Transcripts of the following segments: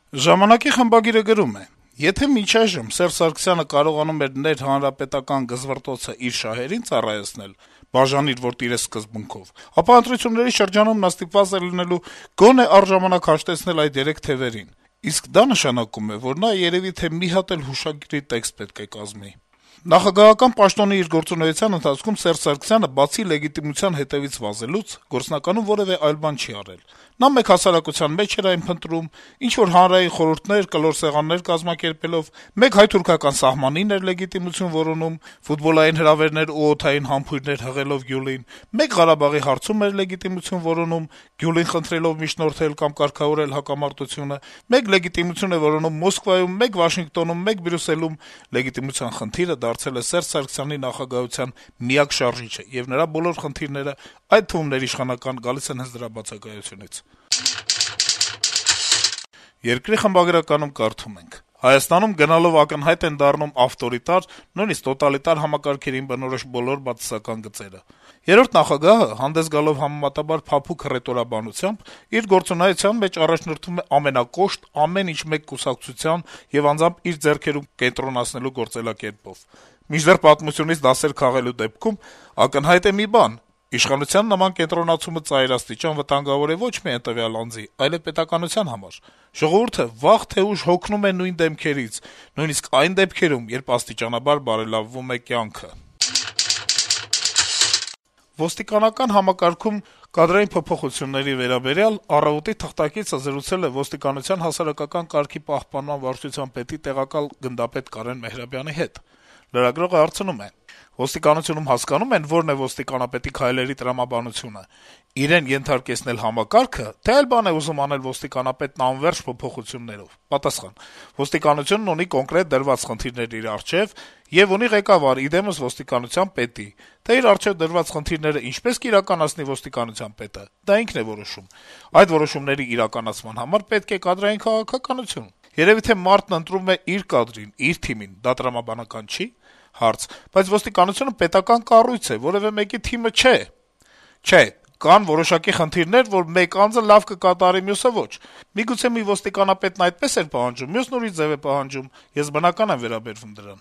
Ժամանակի խմբագիրը գրում է. - «Եթե մինչ այժմ Սերժ Սարգսյանը կարողանում էր ներհանրապետական գզվռտոցը իր շահերին ծառայեցնել, բաժանիր որտիրե սկզբունքով, ապա ընտրությունների շրջանում նա ստիպված էր լինելու գոնե առժամանակ հաշտեցնել այդ երեք թեւերին: Իսկ դա նշանակում է, որ նա երեւի թե մի հատ էլ հուշագրի տեքստ պետք է կազմի»: Նախագահական պաշտոնի իր գործունեության ընթացքում Սերժ Սարգսյանը, բացի լեգիտիմության հետեւից վազելուց, գործնականում որեւէ այլ բան չի արել: Նա մեկ հասարակության մեջ էր այն փնտրում, ինչ-որ հանրային խորհուրդներ, կլոր սեղաններ կազմակերպելով, մեկ հայ-թուրքական սահմանին էր լեգիտիմություն որոնում, ֆուտբոլային հրավերներ ու օդային համբույրներ հղելով Գյումրին, մեկ Ղարաբաղի հարցում էր լեգիտիմություն որոնում, Գյումրին խնդրելով միջնորդել կամ կարգավորել հակամարտությունը, մեկ լեգիտիմություն է որոնում Մոսկվայում, մեկ Վաշինգտոնում, մեկ Բրյուսելում: Լեգիտիմության խնդիրը դարձել է Սերժ Սարգսյանի նախագահության միակ շարժիչը, եւ նրա բոլոր խնդիրները, այդ թվում ներիշխանական, գալիս են հենց դրա բացակայությունից»: «Երկիր» թերթի խմբագրականում կարդում ենք. - «Հայաստանում գնալով ակնհայտ են դառնում ավտորիտար, նույնիսկ տոտալիտար համակարգերին բնորոշ բոլոր բացասական գծերը: Երրորդ նախագահը, հանդես գալով համեմատաբար փափուկ հռետորաբանությամբ, իր գործունեության մեջ առաջնորդվում է ամենակոշտ, ամեն ինչ մեկ կուսակցության եւ անձամբ իր ձեռքերում կենտրոնացնելու գործելակերպով: Մինչդեռ պատմությունից դասեր քաղելու դեպքում ակնհայտ է մի բան. իշխանության նման կենտրոնացումը ծայրաստիճան վտանգավոր է ոչ միայն տվյալ անձի, այլեւ պետականության համար: Ժողովուրդը վաղ թե ուշ հոգնում է նույն դեմքերից, նույնիսկ այն դեպքերում, երբ աստիճանաբար բարելավվում է կյանքը»: Ոստիկանական համակարգում կադրային փոփոխությունների վերաբերյալ «Առավոտ»-ի թղթակիցը զրուցել է ոստիկանության հասարակական կարգի պահպանման վարչության պետի տեղակալ գնդապետ Կարեն Մեհրաբյանի հետ: Լրագրողը հարցնում է. - «Ոստիկանությունում հասկանո՞ւմ են որն է ոստիկանապետի քայլերի տրամաբանությունը: Իրեն ենթարկեցնել համակարգը, թե՞ այլ բան է ուզում անել ոստիկանապետն անվերջ փոփոխություններով»: Պատասխան. - «Ոստիկանությունն ունի կոնկրետ դրված խնդիրներ իր առջեւ եւ ունի ղեկավար, ի դեմս ոստիկանության պետի: Թե իր առջեւ դրված խնդիրները ինչպես կիրականացնի ոստիկանության պետը, դա ինքն է որոշում: Այդ որոշումների իրականացման համար պետք է կադրային քաղաքականություն: Երեւի թե մարդն ընտրում է իր կադրին, իր թիմին: Դա տրամաբանական չի՞»: Հարց. - «Բայց ոստիկանությունը պետական կառույց է, որեւէ մեկի թիմը չէ»: Չէ, կան որոշակի խնդիրներ, որ մեկ անձը լավ կկատարի, մյուսը ոչ: Միգուցե մի ոստիկանապետն այդպես էր պահանջում, մյուսն ուրիշ ձեւ է պահանջում: Ես բնական եմ վերաբերվում դրան»: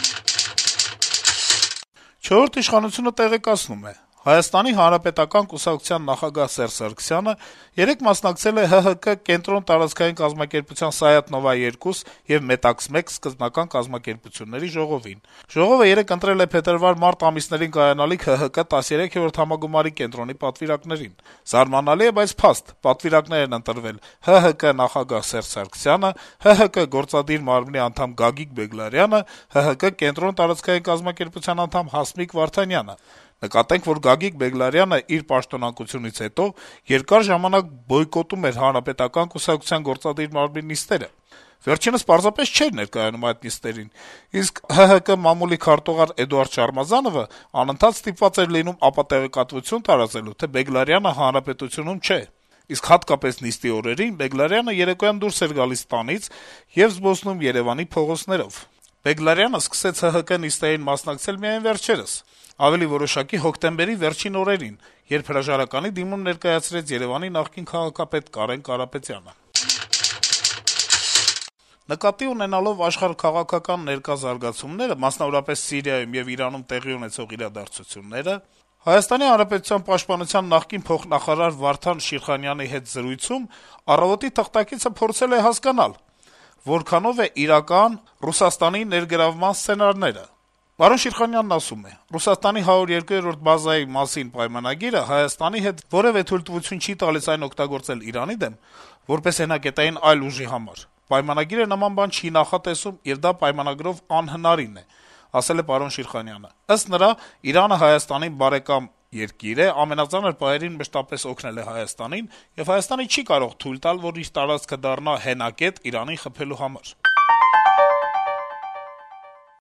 «Չորրորդ ինքնիշխանություն»-ը տեղեկացնում է. - «Հայաստանի Հանրապետական կուսակցության նախագահ Սերժ Սարգսյանը երեկ մասնակցել է ՀՀԿ կենտրոն-տարածքային կազմակերպության «Սայաթ Նովա-2» եւ «Մետաքս-1» սկզբնական կազմակերպությունների ժողովին: Ժողովը երեկ ընտրել է փետրվար-մարտ ամիսներին կայանալիք ՀՀԿ 13-րդ համագումարի կենտրոնի պատվիրակներին: Զարմանալի է, բայց փաստ. պատվիրակներ են ընտրվել ՀՀԿ նախագահ Սերժ Սարգսյանը, ՀՀԿ գործադիր մարմնի անդամ Գագիկ Բեգլարյանը, ՀՀԿ կենտրոն-տարածքային կազմակերպության անդամ Հասմիկ Վարդանյանը: Նկատենք, որ Գագիկ Բեգլարյանը իր պաշտոնանկությունից հետո երկար ժամանակ բոյկոտում էր Հանրապետական կուսակցության գործադիր մարմնի նիստերը: Վերջինս պարզապես չէր ներկայանում այդ նիստերին, իսկ ՀՀԿ մամուլի քարտուղար Էդուարդ Շարմազանովը անընդհատ ստիպված էր լինում ապատեղեկատվություն տարածելու, թե Բեգլարյանը Հանրապետությունում չէ: Իսկ հատկապես նիստի օրերին Բեգլարյանը երեկոյան դուրս էր գալիս տանից եւ զբոսնում Երեւանի փողոցներով: Բեգլարյանը սկսեց ՀՀԿ նիստերին մասնակցել միայն վերջերս, ավելի որոշակի հոկտեմբերի վերջին օրերին, երբ հրաժարականի դիմում ներկայացրեց Երեւանի նախկին քաղաքապետ Կարեն Կարապետյանը»: Նկատի ունենալով աշխարհաքաղաքական ներկա զարգացումները, մասնավորապես Սիրիայում եւ Իրանում տեղի ունեցող իրադարձությունները, ՀՀ պաշտպանության նախկին փոխնախարար Վարդան Շիրխանյանի հետ զրույցում «Առավոտ»-ի թղթակիցը փորձել է հասկանալ որքանո՞վ է իրական Ռուսաստանի ներգրավման սցենարները: Շիրխանյանն ասում է. - «Ռուսաստանի 102-րդ բազայի մասին պայմանագիրը Հայաստանի հետ որեւէ թույլտվություն չի տալիս այն օգտագործել Իրանի դեմ որպես հենակետային այլ ուժի համար: Պայմանագիրը նման բան չի նախատեսում, եւ դա պայմանագրով անհնարին է», - ասել է Շիրխանյանը: Ըստ նրա, Իրանը Հայաստանին բարեկամ երկիր է, ամենածանր պահերին մշտապես օգնել է Հայաստանին, եւ Հայաստանը չի կարող թույլ տալ, որ իր տարածքը դառնա հենակետ Իրանին խփելու համար: